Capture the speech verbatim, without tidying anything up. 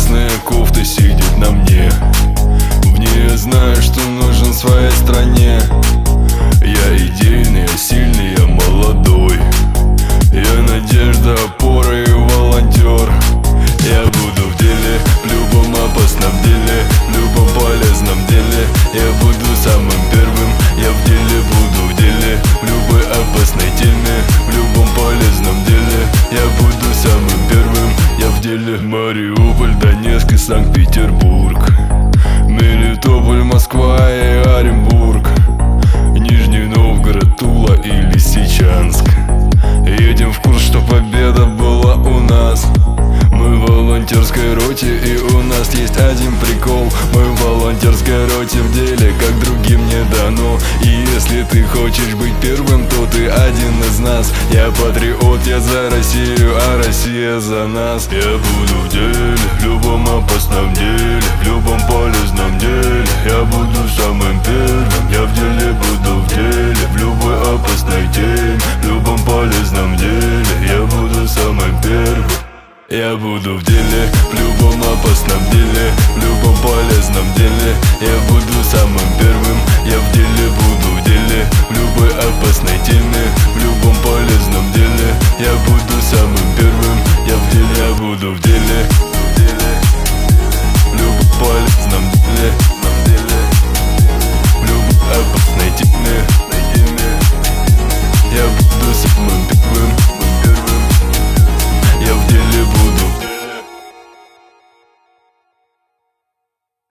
красная кофта сидит на мне. В ней я знаю, что нужен своей стране. Я идейный, я сильный, я молодой. Я надежда, опора и волонтер. Я буду в деле, в любом опасном деле, в любом полезном деле. Я буду самым первым, я в деле буду в деле, в любой опасной теме, в любом полезном деле. Я буду самым первым, я в деле. Мариуполь, Донецк и Санкт-Петербург, Мелитополь, Москва и Оренбург, Нижний Новгород, Тула и Лисичанск. Едем в курс, что победа была у нас. Мы в волонтерской роте, и у нас есть один прикол. Мы в волонтерской роте в деле, как другим не дано. И если ты хочешь быть первым, то ты один из нас. Я патриот, я за Россию, а Россия за нас. Я буду в деле, в любом опасном деле, в любом полезном деле. Я буду самым первым, я в деле буду в деле, в любой опасной теме, в любом полезном деле. Я буду самым первым. Я буду в деле, в любом опасном деле, в любом полезном деле. Я буду